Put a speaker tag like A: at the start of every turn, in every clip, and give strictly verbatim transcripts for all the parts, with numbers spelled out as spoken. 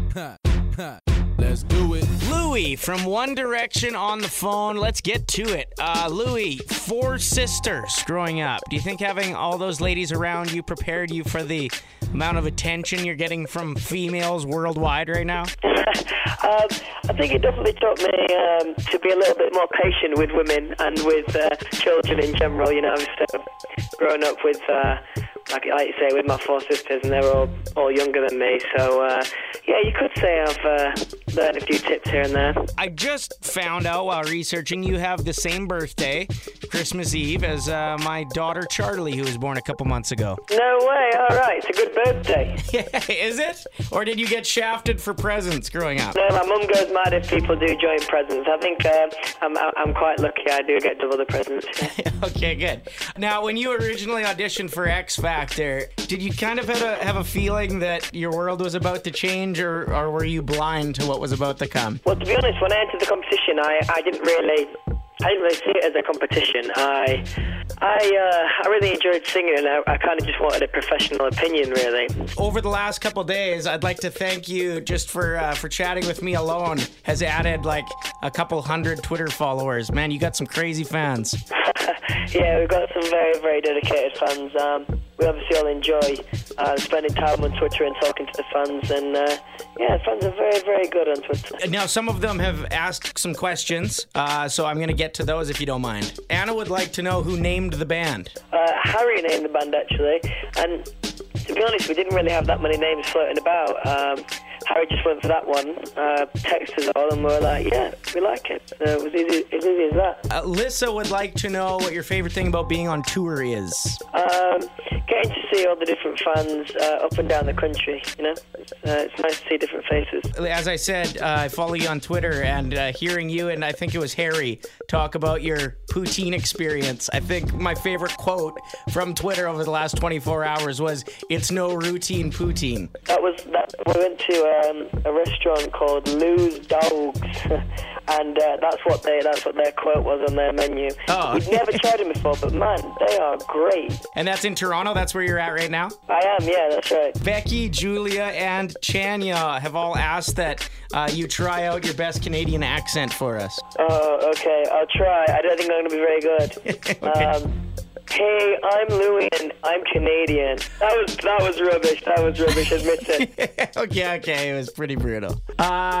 A: Let's do it.
B: Louie from One Direction on the phone. Let's get to it. Uh, Louie, four sisters growing up. Do you think having all those ladies around you prepared you for the amount of attention you're getting from females worldwide right now?
C: um, I think it definitely taught me um, to be a little bit more patient with women and with uh, children in general. You know, I was uh, growing up with, uh, like, like you say, with my four sisters, and they were all, all younger than me. So, uh, yeah, you could say I've uh, learned a few tips here and there.
B: I just found out while researching you have the same birthday, Christmas Eve, as uh, my daughter Charlie, who was born a couple months ago.
C: No way. All right. It's a good birthday.
B: Yeah, is it? Or did you get shafted for presents growing up?
C: No, my mum goes mad if people do joint presents. I think uh, I'm, I'm quite lucky. I do get double the presents.
B: Okay, good. Now, when you originally auditioned for X Factor, did you kind of have a, have a feeling that your world was about to change, or, or were you blind to what was about to come?
C: Well, to be honest, when I entered the competition, I, I didn't really... I didn't really see it as a competition. I, I, uh, I really enjoyed singing, and I, I kind of just wanted a professional opinion, really.
B: Over the last couple days, I'd like to thank you just for uh, for chatting with me alone. Has added like a couple hundred Twitter followers. Man, you got some crazy fans.
C: Yeah, we've got some very, very dedicated fans. Um, we obviously all enjoy uh, spending time on Twitter and talking to the fans, and uh, yeah, fans are very, very good on Twitter.
B: Now, some of them have asked some questions, uh, so I'm going to get to those if you don't mind. Anna would like to know who named the band.
C: Uh, Harry named the band, actually, and to be honest, we didn't really have that many names floating about. Um, Harry just went for that one, uh, texted us all, and we were like, yeah, we like it. So it was easy, as easy as that.
B: Uh, Lissa would like to know what your favorite thing about being on tour is.
C: Um, getting to see all the different fans uh, up and down the country, you know? It's, uh, it's nice to see different faces.
B: As I said, uh, I follow you on Twitter, and uh, hearing you and I think it was Harry talk about your poutine experience, I think my favorite quote from Twitter over the last twenty-four hours was, "It's no routine poutine."
C: That was, that, we went to um, a restaurant called Lou's Dogs, and uh, that's what they that's what their quote was on their menu.
B: Oh.
C: We'd never tried them before, but man, they are great.
B: And that's in Toronto? That's where you're at right now?
C: I am, yeah, that's right.
B: Becky, Julia, and Chania have all asked that uh, you try out your best Canadian accent for us.
C: Oh, okay, I'll try. I don't think I'm going to be very good.
B: Okay.
C: Um, hey, I'm Louie and I'm Canadian. That was that was rubbish. That was rubbish, admit it.
B: okay, okay, it was pretty brutal. Uh,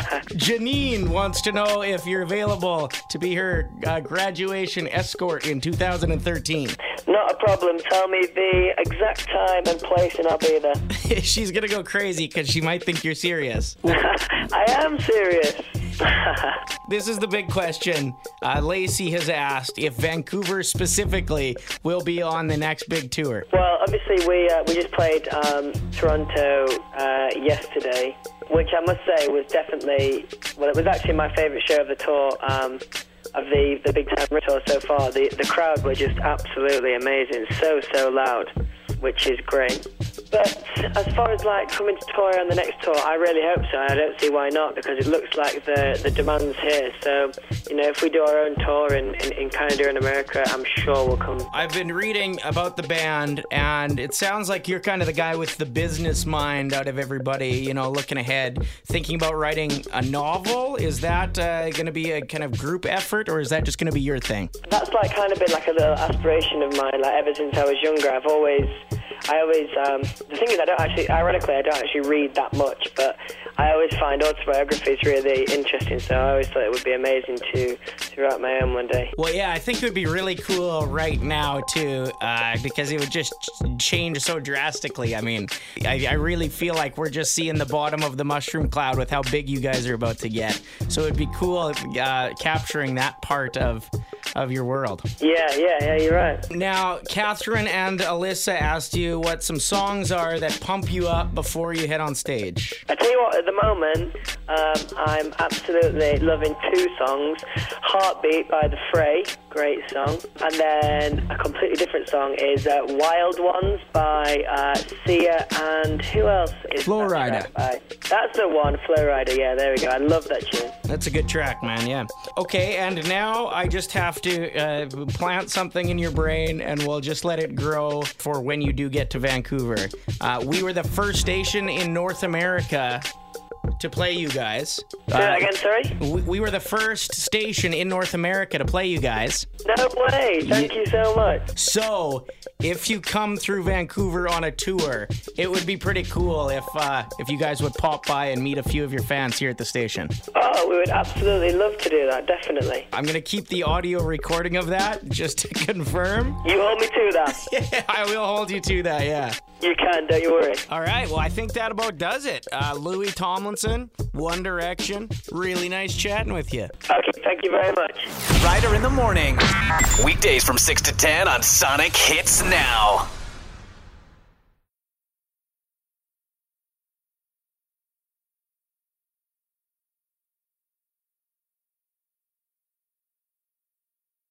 B: Janine wants to know if you're available to be her uh, graduation escort in two thousand thirteen.
C: Not a problem. Tell me the exact time and place and I'll be there.
B: She's going to go crazy because she might think you're serious.
C: I am serious.
B: This is the big question. Uh, Lacey has asked if Vancouver specifically will be on the next big tour.
C: Well, obviously we uh, we just played um, Toronto uh, yesterday, which I must say was definitely, well, it was actually my favourite show of the tour, um, of the, the big time tour so far. The, the crowd were just absolutely amazing, so, so loud, which is great. But as far as like coming to tour on the next tour, I really hope so. I don't see why not, because it looks like the, the demand's here. So, you know, if we do our own tour in, in, in Canada and America, I'm sure we'll come.
B: I've been reading about the band, and it sounds like you're kind of the guy with the business mind out of everybody, you know, looking ahead, thinking about writing a novel. Is that uh, going to be a kind of group effort, or is that just going to be your thing?
C: That's like kind of been like a little aspiration of mine. Like ever since I was younger, I've always... I always, um, the thing is, I don't actually, ironically, I don't actually read that much, but I always find autobiographies really interesting, so I always thought it would be amazing to, to write my own one day.
B: Well, yeah, I think it would be really cool right now, too, uh, because it would just change so drastically. I mean, I, I really feel like we're just seeing the bottom of the mushroom cloud with how big you guys are about to get. So it'd be cool uh, capturing that part of of your world.
C: Yeah, yeah, yeah, you're right.
B: Now, Catherine and Alyssa asked you what some songs are that pump you up before you head on stage.
C: I tell you what, at the moment, um, I'm absolutely loving two songs. Heartbeat by The Fray, great song. And then a completely different song is uh, Wild Ones by uh, Sia and who else is
B: Flow
C: that
B: Rider.
C: By? That's the one, Flow Rider, yeah, there we go. I love that tune.
B: That's a good track, man, yeah. Okay, and now I just have to uh, plant something in your brain, and we'll just let it grow for when you do get to Vancouver. Uh, we were the first station in North America to play you guys.
C: Say that again, sorry?
B: We, we were the first station in North America to play you guys.
C: No way. Thank you so much.
B: So, if you come through Vancouver on a tour, it would be pretty cool if uh, if you guys would pop by and meet a few of your fans here at the station.
C: Oh, we would absolutely love to do that, definitely.
B: I'm going to keep the audio recording of that, just to confirm.
C: You hold me to that.
B: Yeah, I will hold you to that, yeah.
C: You can, don't you worry.
B: All right, well, I think that about does it. Uh, Louis Tomlinson, One Direction, really nice chatting with you.
C: Okay, thank you very much.
A: Ryder in the morning. Weekdays from six to ten on Sonic Hits Now.